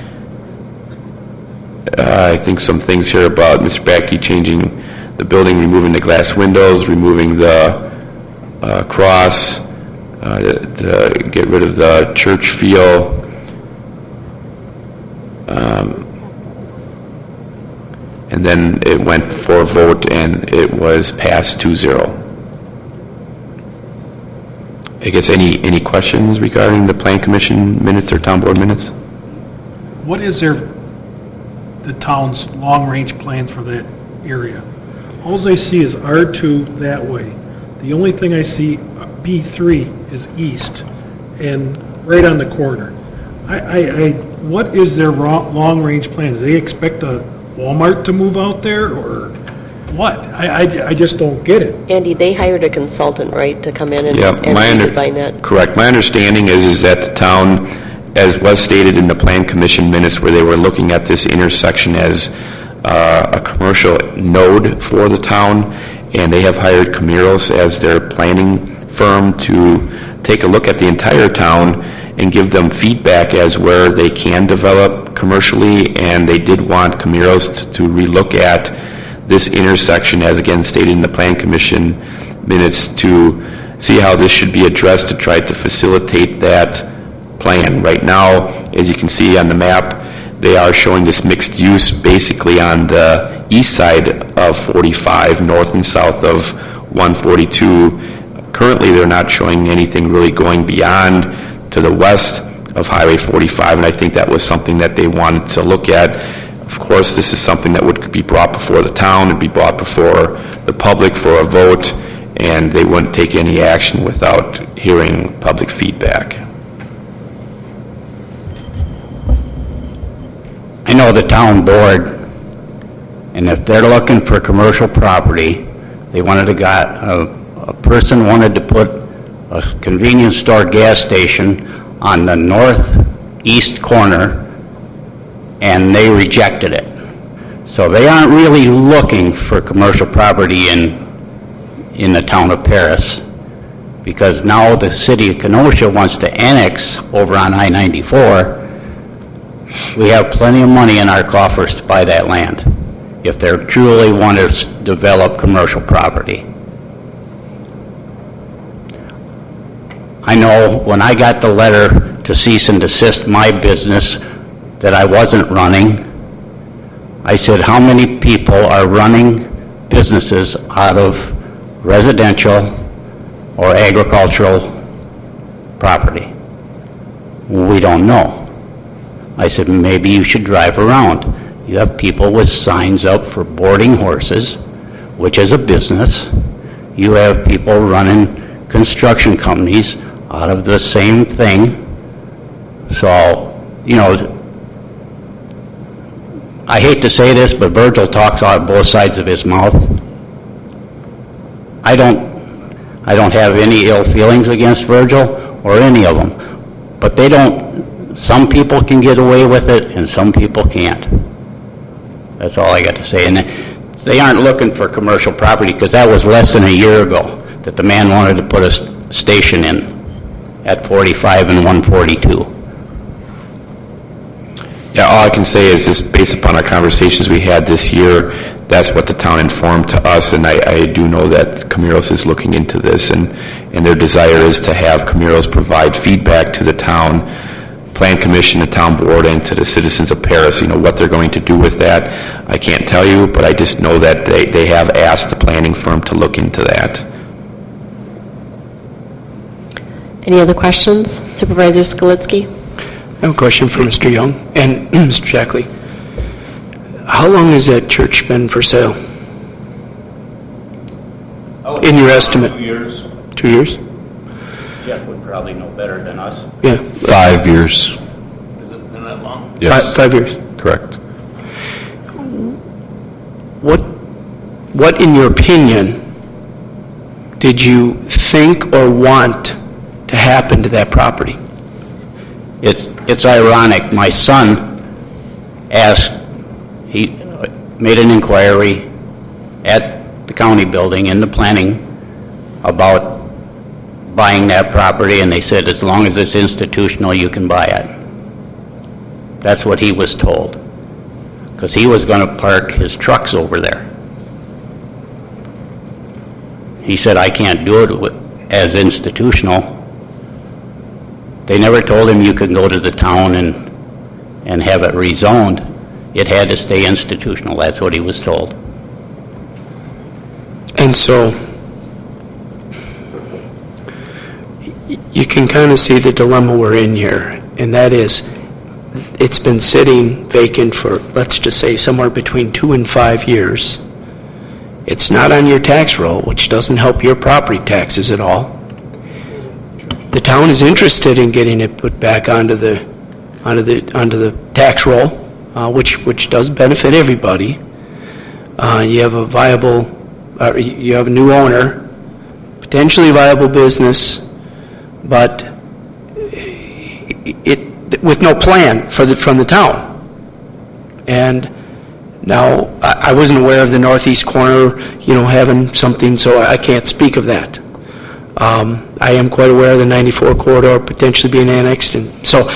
Speaker 4: Uh, I think some things here about Mister Bakke changing the building, removing the glass windows, removing the uh, cross, uh, to, to get rid of the church feel. Um, And then it went for a vote, and it was passed two zero. I guess any, any questions regarding the Plan Commission minutes or Town Board minutes?
Speaker 6: What is their, the town's long-range plans for that area? All I see is R two that way. The only thing I see, B three, is east, and right on the corner. I, I, I what is their ro- long-range plan? Do they expect a Walmart to move out there, or what? I, I, I just don't get it.
Speaker 1: Andy, they hired a consultant, right, to come in and,
Speaker 4: Yeah,
Speaker 1: and
Speaker 4: my under-
Speaker 1: redesign that?
Speaker 4: Correct. My understanding is, is that the town, as was stated in the Plan Commission minutes, where they were looking at this intersection as uh, a commercial node for the town, and they have hired Camiros as their planning firm to take a look at the entire town and give them feedback as where they can develop commercially, and they did want Camiros to, to relook at this intersection, as again stated in the Plan Commission minutes, to see how this should be addressed to try to facilitate that plan. Right now, as you can see on the map, they are showing this mixed use basically on the east side of forty-five, north and south of one forty-two. Currently, they're not showing anything really going beyond to the west of Highway forty-five, and I think that was something that they wanted to look at. Of course, this is something that would be brought before the town and be brought before the public for a vote, and they wouldn't take any action without hearing public feedback.
Speaker 2: I know the town board, and if they're looking for commercial property, they wanted to got, a, a person wanted to put a convenience store gas station on the northeast corner, and they rejected it. So they aren't really looking for commercial property in, in the town of Paris, because now the city of Kenosha wants to annex over on I ninety-four. We have plenty of money in our coffers to buy that land if they truly want to s- develop commercial property. I know when I got the letter to cease and desist my business that I wasn't running, I said, how many people are running businesses out of residential or agricultural property? We don't know. I said, maybe you should drive around. You have people with signs up for boarding horses, which is a business. You have people running construction companies out of the same thing. So, you know, I hate to say this, but Virgil talks out both sides of his mouth. I don't, I don't have any ill feelings against Virgil or any of them, but they don't, some people can get away with it and some people can't. That's all I got to say. And they aren't looking for commercial property, because that was less than a year ago that the man wanted to put a st- station in at forty-five and one forty-two.
Speaker 4: Yeah, all I can say is just based upon our conversations we had this year, that's what the town informed to us, and I, I do know that Camiros is looking into this, and, and their desire is to have Camiros provide feedback to the town Plan Commission, the town board, and to the citizens of Paris. You know, what they're going to do with that, I can't tell you, but I just know that they, they have asked the planning firm to look into that.
Speaker 1: Any other questions? Supervisor Skalitsky?
Speaker 8: I have a question for Mister Young and Mister Jackley. How long has that church been for sale? In your estimate?
Speaker 2: Two years.
Speaker 8: Two years?
Speaker 2: Jeff would probably know better than us.
Speaker 8: Yeah.
Speaker 7: Five years.
Speaker 2: Has it been that long?
Speaker 7: Yes.
Speaker 8: Five, five years.
Speaker 7: Correct.
Speaker 8: What, what in your opinion did you think or want to happen to that property?
Speaker 2: It's, it's ironic. My son asked, he made an inquiry at the county building in the planning about buying that property, and they said, as long as it's institutional, you can buy it. That's what he was told, because he was going to park his trucks over there. He said, I can't do it with, as institutional. They never told him you could go to the town and, and have it rezoned. It had to stay institutional. That's what he was told.
Speaker 8: And so, y- you can kind of see the dilemma we're in here, and that is, it's been sitting vacant for, let's just say, somewhere between two and five years. It's not on your tax roll, which doesn't help your property taxes at all. The town is interested in getting it put back onto the, onto the, onto the tax roll, uh, which, which does benefit everybody. Uh, you have a viable, uh, you have a new owner, potentially viable business, but it, with no plan for the, from the town. And now, I, I wasn't aware of the northeast corner, you know, having something, so I can't speak of that. Um, I am quite aware of the ninety-four corridor potentially being annexed, and so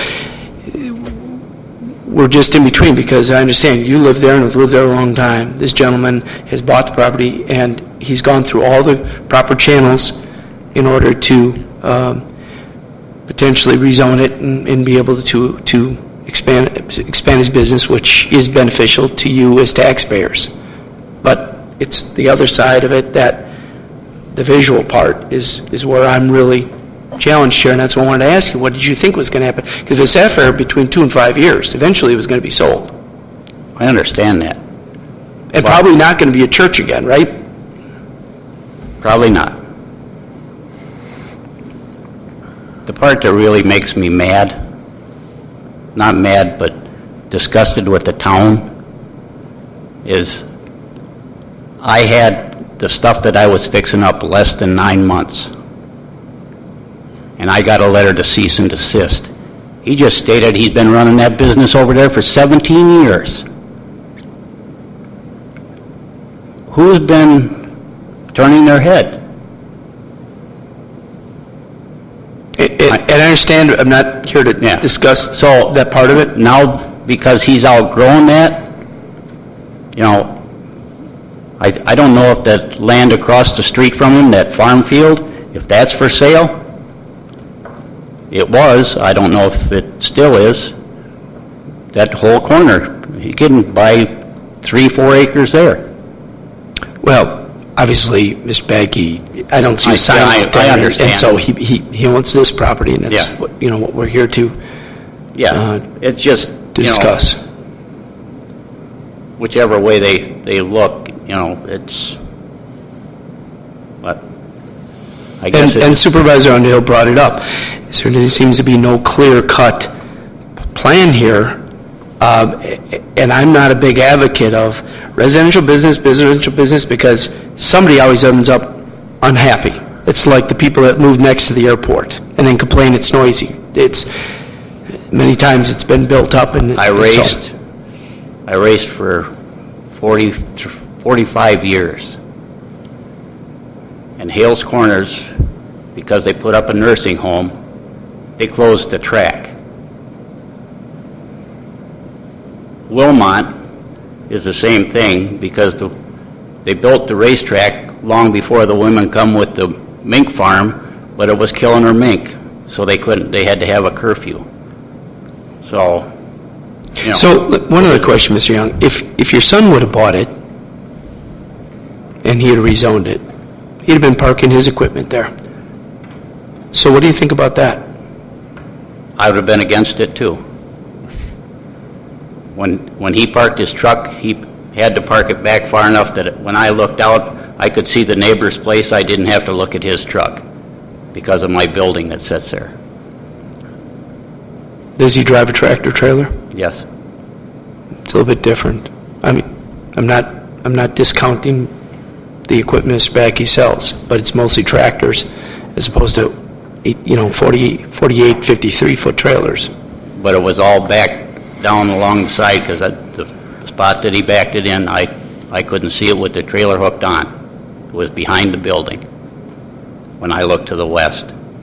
Speaker 8: we're just in between, because I understand you live there and have lived there a long time. This gentleman has bought the property, and he's gone through all the proper channels in order to um, potentially rezone it and, and be able to to expand expand his business, which is beneficial to you as taxpayers. But it's the other side of it, that the visual part is, is where I'm really challenged here, and that's why I wanted to ask you, what did you think was going to happen? Because it sat for between two and five years. Eventually it was going to be sold.
Speaker 2: I understand that.
Speaker 8: And probably not going to be a church again, right?
Speaker 2: Probably not. The part that really makes me mad, not mad, but disgusted with the town, is I had the stuff that I was fixing up less than nine months. And I got a letter to cease and desist. He just stated he's been running that business over there for seventeen years. Who's been turning their head?
Speaker 8: And and I understand, I'm not here to
Speaker 2: Yeah.
Speaker 8: discuss
Speaker 2: So
Speaker 8: that part of it.
Speaker 2: now, because he's outgrown that, you know, I, I don't know if that land across the street from him, that farm field, if that's for sale. It was, I don't know if it still is. That whole corner, he can buy three, four acres there.
Speaker 8: Well, obviously, Mister Baggy, I don't see
Speaker 2: I-
Speaker 8: a sign
Speaker 2: I-
Speaker 8: out there.
Speaker 2: I
Speaker 8: and-
Speaker 2: understand.
Speaker 8: And so he, he, he owns this property, and that's,
Speaker 2: Yeah.
Speaker 8: what you know, what we're here to,
Speaker 2: Yeah,
Speaker 8: Uh,
Speaker 2: it's just,
Speaker 8: to
Speaker 2: you know,
Speaker 8: discuss.
Speaker 2: whichever way they, they look, you know, it's, but I guess
Speaker 8: And and
Speaker 2: it,
Speaker 8: Supervisor Underhill brought it up. There seems to be no clear-cut plan here, um, and I'm not a big advocate of residential business, residential business, because somebody always ends up unhappy. It's like the people that move next to the airport and then complain it's noisy. It's, many times it's been built up and...
Speaker 2: I
Speaker 8: and so-
Speaker 2: raced, I raced for forty, forty-five years. And Hales Corners, because they put up a nursing home, they closed the track. Wilmot is the same thing, because the, they built the racetrack long before the women come with the mink farm, but it was killing her mink, so they couldn't, they had to have a curfew. So, you know.
Speaker 8: So, look, one other question, Mister Young. If, if your son would have bought it, and he had rezoned it, he'd have been parking his equipment there. So what do you think about that?
Speaker 2: I would have been against it too. When, when he parked his truck, he had to park it back far enough that it- when I looked out, I could see the neighbor's place. I didn't have to look at his truck because of my building that sits there.
Speaker 8: Does he drive a tractor trailer?
Speaker 2: Yes.
Speaker 8: It's a little bit different. I mean, I'm not, I'm not discounting the equipment Mister Backey sells, but it's mostly tractors as opposed to, eight- you know, forty, forty-eight, fifty-three foot trailers.
Speaker 2: But it was all back down along the side because the spot that he backed it in, I, I couldn't see it with the trailer hooked on. It was behind the building when I looked to the west.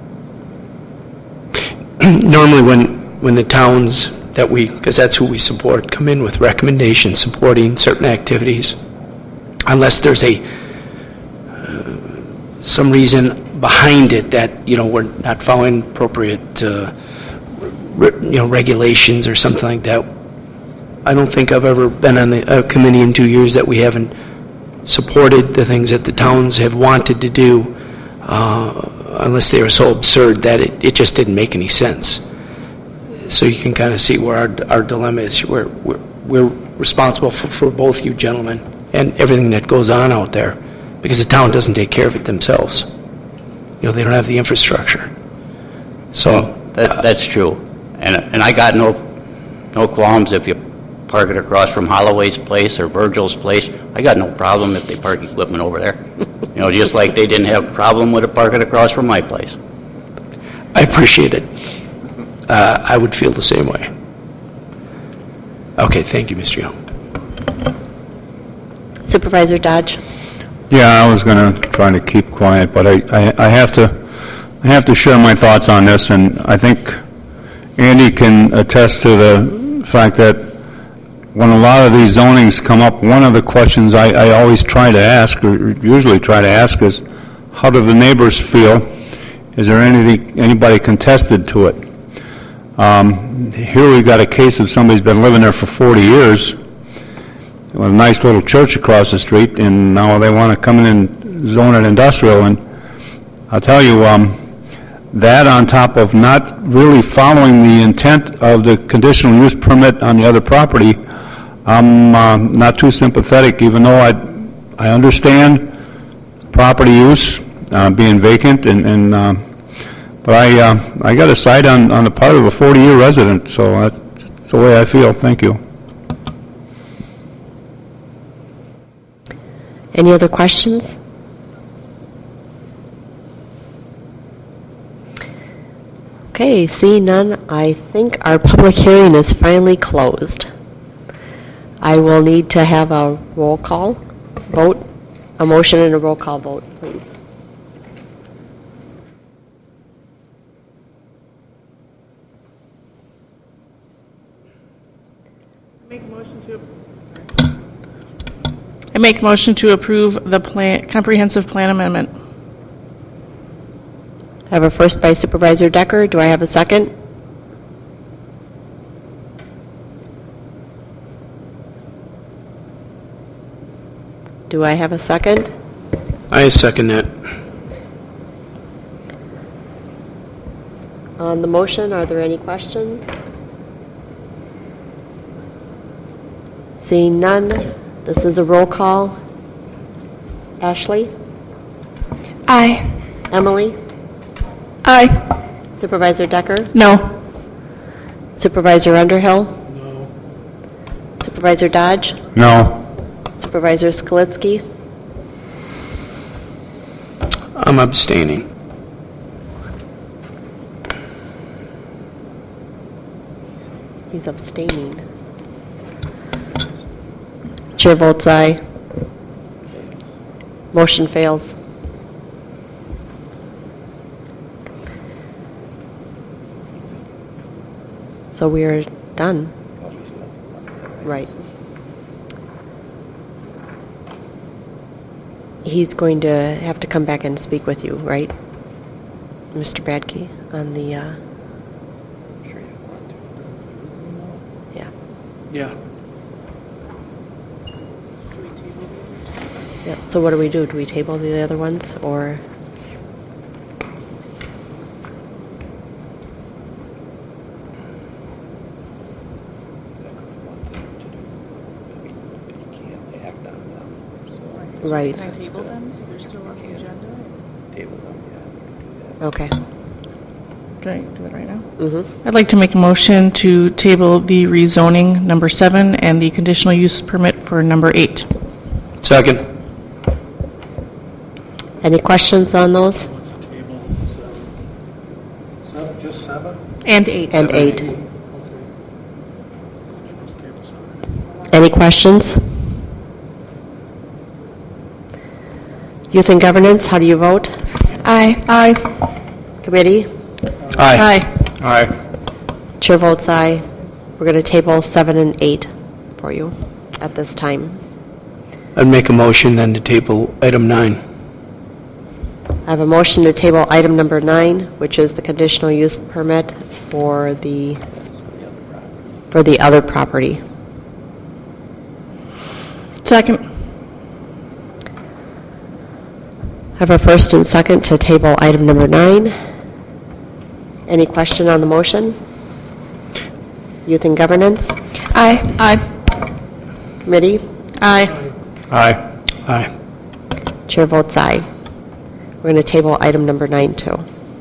Speaker 8: Normally when, when the towns that we, because that's who we support, come in with recommendations supporting certain activities, unless there's a, uh, some reason behind it that, you know, we're not following appropriate, uh, re- you know, regulations or something like that. I don't think I've ever been on the, a committee in two years that we haven't supported the things that the towns have wanted to do, uh, unless they were so absurd that it, it just didn't make any sense. So you can kind of see where our, our dilemma is. We're, we're, we're responsible for, for both you gentlemen and everything that goes on out there, because the town doesn't take care of it themselves. You know, they don't have the infrastructure. So,
Speaker 2: That, that's true. And, and I got no, no qualms if you park it across from Holloway's place or Virgil's place. I got no problem if they park equipment over there. You know, just like they didn't have a problem with it parking across from my place.
Speaker 8: I appreciate it. Uh, I would feel the same way. Okay, thank you, Mister Young.
Speaker 1: Supervisor Dodge?
Speaker 3: Yeah, I was going to try to keep quiet, but I, I, I have to, I have to share my thoughts on this, and I think Andy can attest to the fact that when a lot of these zonings come up, one of the questions I, I always try to ask, or usually try to ask, is how do the neighbors feel? Is there anything, anybody contested to it? Um, here we've got a case of somebody's been living there for forty years, with a nice little church across the street, and now they want to come in and zone it industrial. And I'll tell you, um, that on top of not really following the intent of the conditional use permit on the other property, I'm uh, not too sympathetic, even though I, I understand property use uh, being vacant, and, and uh, but I, uh, I got to side on, on the part of a forty-year resident, so that's the way I feel. Thank you.
Speaker 1: Any other questions? Okay, seeing none, I think our public hearing is finally closed. I will need to have a roll call vote, a motion and a roll call vote, please.
Speaker 5: Make a motion to. I make motion to approve the plan, comprehensive plan amendment.
Speaker 1: I have a first by Supervisor Decker. Do I have a second? Do I have a second?
Speaker 8: I second that.
Speaker 1: On the motion, are there any questions? Seeing none, this is a roll call. Ashley?
Speaker 9: Aye.
Speaker 1: Emily?
Speaker 9: Aye.
Speaker 1: Supervisor Decker?
Speaker 5: No.
Speaker 1: Supervisor Underhill?
Speaker 6: No.
Speaker 1: Supervisor Dodge?
Speaker 3: No.
Speaker 1: Supervisor Skalitsky?
Speaker 8: I'm abstaining.
Speaker 1: He's abstaining. Chair votes aye. Motion fails. So we are done. Right. He's going to have to come back and speak with you, right? Mister Badke, on the, uh... Yeah.
Speaker 8: Yeah.
Speaker 1: Yeah, so what do we do? Do we table the other ones, or? Right.
Speaker 5: Can I table them so they're still on the agenda?
Speaker 1: Okay.
Speaker 5: Can I do it right now?
Speaker 1: Mm-hmm.
Speaker 5: I'd like to make a motion to table the rezoning number seven and the conditional use permit for number eight.
Speaker 8: Second.
Speaker 1: Any questions on those?
Speaker 6: Table seven. Seven, just seven?
Speaker 5: And eight.
Speaker 1: And eight.
Speaker 6: Okay.
Speaker 1: Any questions? Youth and Governance, how do you vote?
Speaker 9: Aye. Aye.
Speaker 1: Committee?
Speaker 8: Aye.
Speaker 5: Aye.
Speaker 8: Aye.
Speaker 1: Chair votes aye. We're going to table seven and eight for you at this time.
Speaker 8: I'd make a motion then to table item nine.
Speaker 1: I have a motion to table item number nine, which is the conditional use permit for the, for the other property.
Speaker 5: Second.
Speaker 1: I have a first and second to table item number nine. Any question on the motion? Youth and Governance?
Speaker 9: Aye. Aye.
Speaker 1: Committee?
Speaker 5: Aye.
Speaker 8: Aye. Aye.
Speaker 1: Chair votes aye. We're going to table item number nine, too.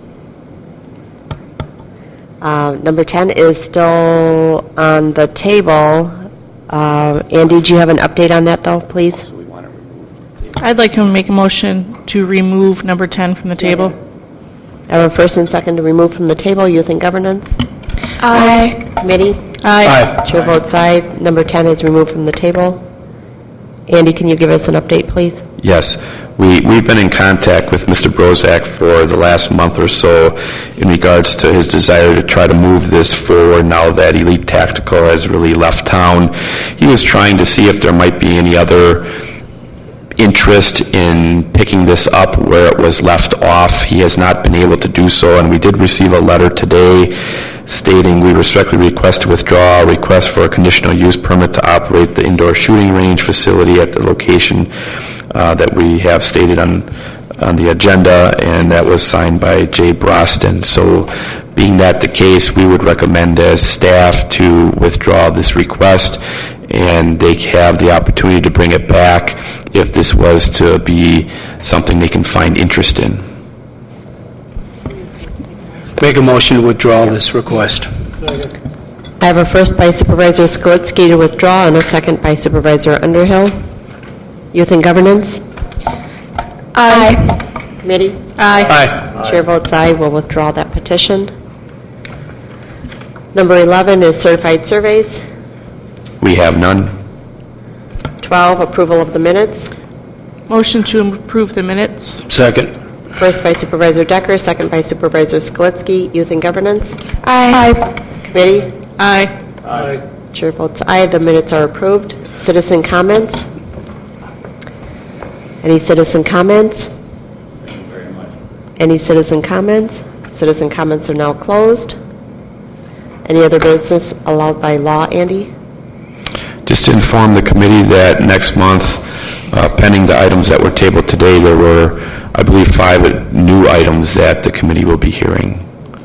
Speaker 1: Uh, Number ten is still on the table. Uh, Andy, do you have an update on that, though, please?
Speaker 5: I'd like to make a motion to remove number ten from the table.
Speaker 1: I have a first and second to remove from the table. Youth and Governance?
Speaker 9: Aye.
Speaker 1: Committee?
Speaker 8: Aye.
Speaker 1: Chair votes aye. Number ten is removed from the table. Andy, can you give us an update, please?
Speaker 4: Yes. We, we've been in contact with Mister Brozak for the last month or so in regards to his desire to try to move this forward now that Elite Tactical has really left town. He was trying to see if there might be any other interest in picking this up where it was left off. He has not been able to do so, and we did receive a letter today stating we respectfully request to withdraw a request for a conditional use permit to operate the indoor shooting range facility at the location uh, that we have stated on on the agenda, and that was signed by Jay Broston. So being that the case, we would recommend as staff to withdraw this request, and they have the opportunity to bring it back if this was to be something they can find interest in.
Speaker 8: Make a motion to withdraw this request.
Speaker 1: I have a first by Supervisor Skalitsky to withdraw and a second by Supervisor Underhill. Youth and Governance?
Speaker 9: Aye.
Speaker 1: Committee?
Speaker 5: Aye.
Speaker 8: Aye.
Speaker 1: Chair votes aye. We'll withdraw that petition. Number eleven is certified surveys.
Speaker 4: We have none.
Speaker 1: twelve, approval of the minutes.
Speaker 5: Motion to approve the minutes.
Speaker 8: Second.
Speaker 1: First by Supervisor Decker, second by Supervisor Skalitzky. Youth and Governance.
Speaker 9: Aye.
Speaker 1: Committee.
Speaker 5: Aye.
Speaker 6: Aye.
Speaker 1: Chair votes aye, the minutes are approved. Citizen comments? Any citizen comments? Any citizen comments? Citizen comments are now closed. Any other business allowed by law, Andy?
Speaker 4: Just to inform the committee that next month, uh, pending the items that were tabled today, there were, I believe, five new items that the committee will be hearing.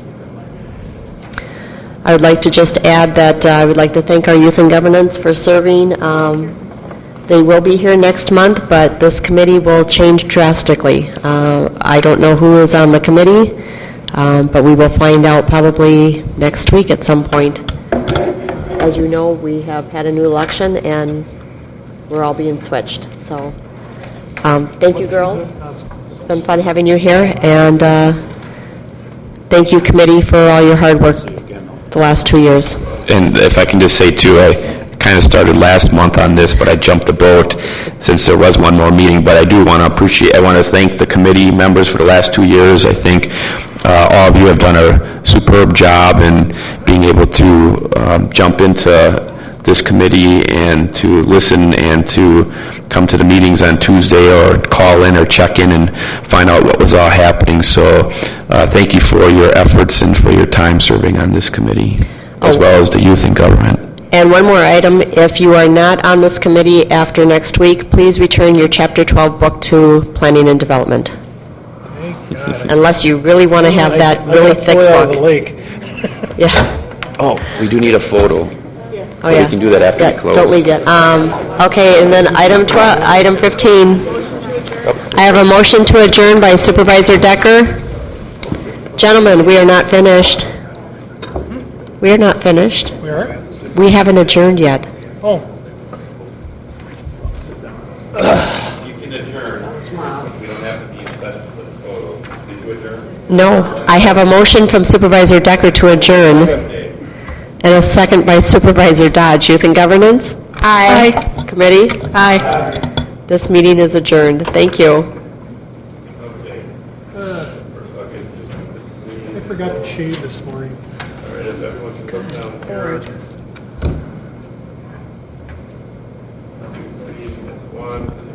Speaker 1: I would like to just add that uh, I would like to thank our Youth and Governance for serving. Um, They will be here next month, but this committee will change drastically. Uh, I don't know who is on the committee, um, but we will find out probably next week at some point. As you know, we have had a new election, and we're all being switched. So, um, thank you, girls. It's been fun having you here, and uh, thank you, committee, for all your hard work the last two years.
Speaker 4: And if I can just say too, I kind of started last month on this, but I jumped the boat since there was one more meeting. But I do want to appreciate, I want to thank the committee members for the last two years. I think uh, all of you have done a superb job in being able to um, jump into this committee and to listen and to come to the meetings on Tuesday or call in or check in and find out what was all happening. So uh, thank you for your efforts and for your time serving on this committee, as well as the Youth and Government.
Speaker 1: And one more item, if you are not on this committee after next week, please return your Chapter twelve book to Planning and Development.
Speaker 6: Thank God.
Speaker 1: Unless you really want to have that
Speaker 6: I
Speaker 1: really
Speaker 6: got
Speaker 1: thick
Speaker 6: pulled out of the
Speaker 1: book.
Speaker 6: lake.
Speaker 1: Yeah.
Speaker 4: Oh, we do need a photo.
Speaker 1: Oh,
Speaker 4: We
Speaker 1: yeah.
Speaker 4: can do that after we
Speaker 1: Yeah,
Speaker 4: close.
Speaker 1: don't leave yet. Um, okay, and then item twelve, item fifteen. I have a motion to adjourn by Supervisor Decker. Gentlemen, we are not finished. We are not finished.
Speaker 6: We are?
Speaker 1: We haven't adjourned yet.
Speaker 6: Oh.
Speaker 7: You can adjourn. We don't have to be in session for the photo. Did you adjourn?
Speaker 1: No, I have a motion from Supervisor Decker to adjourn, and a second by Supervisor Dodge. Youth and Governance? Aye. Committee? Aye. This meeting is adjourned. Thank you.
Speaker 7: Okay.
Speaker 6: Uh,
Speaker 7: First, I'll get this.
Speaker 6: I forgot to shave this morning.
Speaker 7: All right, if everyone can come down here. Two, three, that's one.